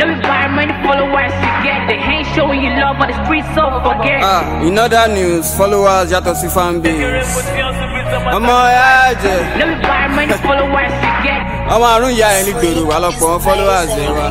Never buy many followers you get. They ain't showing you love on the streets, so forget. In other news, followers yàtọ̀ sí fan base. Ọmọ ẹ̀jẹ̀. Never buy many followers you get. Ọmọ àrùn ìyá ẹ̀ ní gbèrú wà lọ́pọ̀ wọn followers ẹ̀ wá.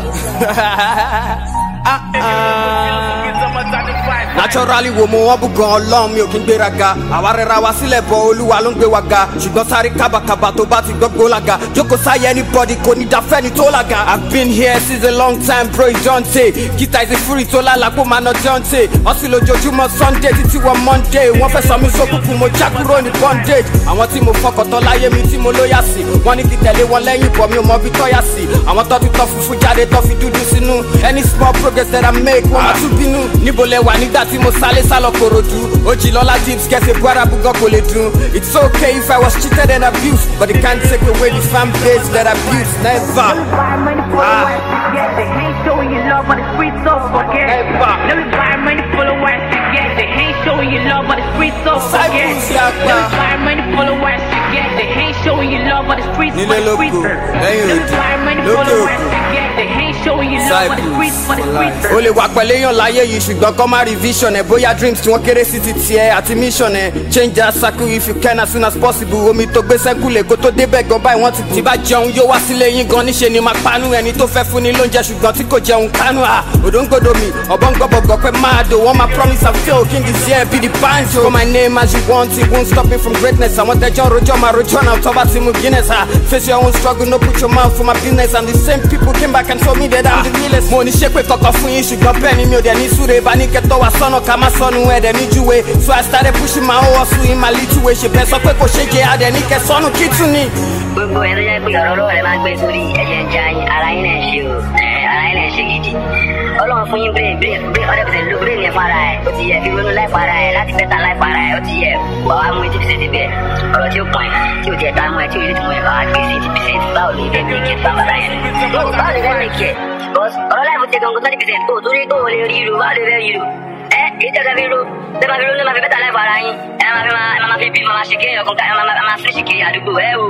Naturally wo mo wọn bú gan Ọlọ́run mi ò kí ń gbéraga. Àwa rẹra wa sílẹ̀ bọ̀ Olúwa ló ń gbé wa ga. Ṣùgbọ́n sáré kábàkàbà tó bá ti gbọ́gbó lága. Jókòó sáyé anybody kò ní dáfẹ́ni tó lága. I've been here since a long time bro ìjọ́ǹtẹ̀. Gíta ìsìn fúri tó lálàpọ̀ máa ná jọ́ǹtẹ̀. Ọ̀sìn lójoojúmọ́ Sunday títí wọ Monday. Wọ́n fẹ́ sọ mí sókùnkùn mo já kúrò ní bondage. Àwọn tí mo fọkàntán láyé mi tí mo lóyà sí. Wọ́n ní kí tẹ̀lé wọn lẹ́yìn bọ̀ mi ò mọ bí tọ́yà sí. Àwọn tó ti tọ́ funfun jáde tó fi dúdú sínú. Any small progress that I make wọ́n máa tún bínú. Níbo lẹ wà nígbà tí mo sálé sálọ Kòròdú. Ojìlọ́lá Dips kẹsẹ̀ bọ́ra búgọ́ kò lè dùn. It's okay if I was cheated and abused, but it can't take away the fan base that I built. Never. Never buy many followers you get. They ain't showing you love on the streets, so forget. Never buy many followers you get. They ain't showing you love on the streets, so forget. Never buy many followers you get. They ain't showing you love on the streets, for the streets. Never buy many followers you get. They ain't showing you love on the streets, for the streets. O lè wà pẹ̀lú èèyàn láyé yìí ṣùgbọ́n kọ́ máa revision ẹ̀ bóyá dreams tí wọ́n kéré sí ti tiẹ̀ àti mission ẹ̀. Change that circle if you can as soon as possible. Omi tó gbé sẹ́kùlẹ̀ kó tó débẹ̀ gan báyìí wọ́n ti bù. Tí bá jẹun yóò wá sílé yín gan níṣe ni máa panu ẹni tó fẹ́ fún ni lóúnjẹ ṣùgbọ́n tí kò jẹun kánú à. Òdòǹgbòdò mi ọ̀bọ̀n gbọ́bọ̀gbọ̀ pé máa dò wọ́n máa promise and fail king is here be the banjo. Call my name as you want it won't stop me from greatness. Àwọn tẹjọ́ rojọ́ máa rojọ́ náà tọ́ba ti mú Guinness. Face your own struggle no put your mouth for my business and the same people came back and told me that I'm the realest. Mo ní ṣe pé kọ̀kọ̀ fún yín ṣùgbọ́n bẹ́ẹ̀ ni mi ò dẹ̀ ní súre bá ní kẹtọ́ wa sọ́nà ká má sọnù ẹ̀dẹ̀ ní júwe. So I started pushing my own hustle in my little way. Ṣe bẹ́ẹ̀ sọ pé kò ṣe jẹ́ adẹ̀ ní kẹ sọ́nù kí tún ni. Gbogbo ẹ̀ tó jẹ́ pé ọ̀rọ̀ olówó rẹ̀ máa ń gbé sórí ẹ̀jẹ̀ ń já yín ara yín náà ṣe o ara yín náà ṣe gidi. Ọlọ́run fún yín bírè 100% lo bírè ní ẹ̀fọ́ ara ẹ̀ ó ti yẹ fi ronú láìpẹ́ ara ẹ̀ láti bẹ́tà láìpẹ́ ara ẹ̀ ó ti yẹ wà wá mú 80% bẹ́ẹ̀ ọ̀rọ̀ tí ó pọ̀ ẹ̀ tí ó tiẹ̀ tá mú ẹ̀ tí ó yẹ ti mú ẹ̀ wà á gbé sí 80% báwo lè fẹ́ mẹ́kẹ̀ bá bàbá yẹn báwo lè fẹ́ mẹ́kẹ̀ ọ̀rọ̀ láìpẹ́ tẹ̀ gan-an 20% tó torí tó lè rí irú báwo lè fẹ́ rí irú ìjọba fi ro tẹ ma fi ro ní ma fi bẹ́tà láìpẹ́ ara yín máa fi bí máa ṣe kiri ọkàn ká máa fi ṣe kiri àdúgbò o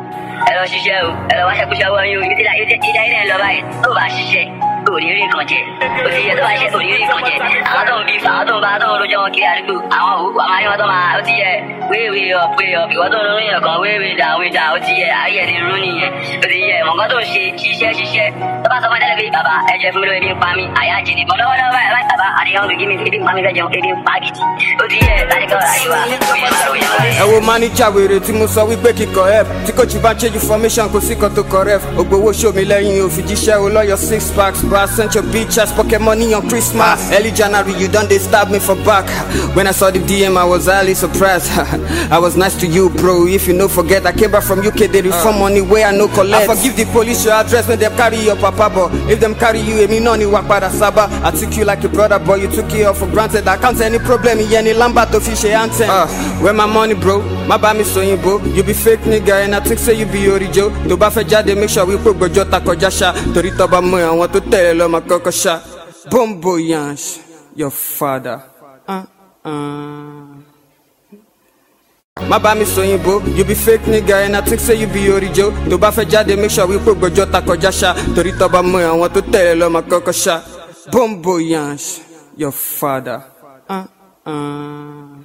ẹ lọ ṣiṣẹ́ o ẹ lọ wáṣẹ́ kúṣẹ́ wọ́n yín o ìdá ilẹ̀ lọ báyìí tó bá ṣiṣẹ́ òrìrì kan jẹ òsì yẹ tó bá ṣe òrìrì kan jẹ àwọn tó ń bí fa àwọn tó ń bá tó ń rojọ́ wọn kiri àdúgbò àwọn òkú àmọ́ ayé wọn tó máa ó ti yẹ wéèwé ọ̀pẹ ọ̀pẹ ìwọ́n tó ń ronú yàn kan wéèwé dà ó ti yẹ ayé ẹni rún nìyẹn ó ti yẹ mọ̀gán tó ń ṣe ṣiṣẹ́ tó bá sọ fún ẹ̀dẹ́gbẹ́ pé bàbá ẹ jẹ́ fún mi lórí ebi ń pa mí àyà jìnnì bọ́ lọ́wọ́lọ́wọ́ báyìí bàbá àdéhùn gbègé mi ebi ń pa mí fẹ́ jẹun ebi ń pa gidi ó ti yẹ láti kọ́ ọ̀rọ̀ ayé wa òye máa ròyìn wọlé. Ẹ wo máníjà wèrè tí mo sọ wípé kíkọ help tí kò jí bá change formation kò sí kan tó correct ògbówó show mi lẹ́yìn òfìjíṣẹ́ o lọ́yọ̀ 6 packs bra sent your bitch as pocket money on Christmas early January you done they stab me for back when I saw the DM I was highly surprised I was nice to you bro if you no forget I came back from UK they reform money where I no collect I forgive the police your address when them carry your papa but if them carry you èmi náà ni wà padà sábà I took you like a brother but you took it all for granted I can't any problem ìyẹn ni lamba tó fi ṣe anthem where my money bro má bá mi sọ yín bro you be fake nigga and I think say you be orijo tó bá fẹ́ jáde make sure wípé gbọ́jọ́ ta kọjá ṣá torí tó bá mọ àwọn tó tẹ̀lé lọ máa kọ́kọ́ ṣá Bombo Yansh your father má bá mi sọ yín bro you be fake nigga and I think say you be orijo tó bá fẹ́ jáde make sure wípé gbọ́jọ́ ta kọjá ṣá torí tó bá mọ àwọn tó tẹ̀lé lọ máa kọ́kọ́ ṣá Bombo Yansh your father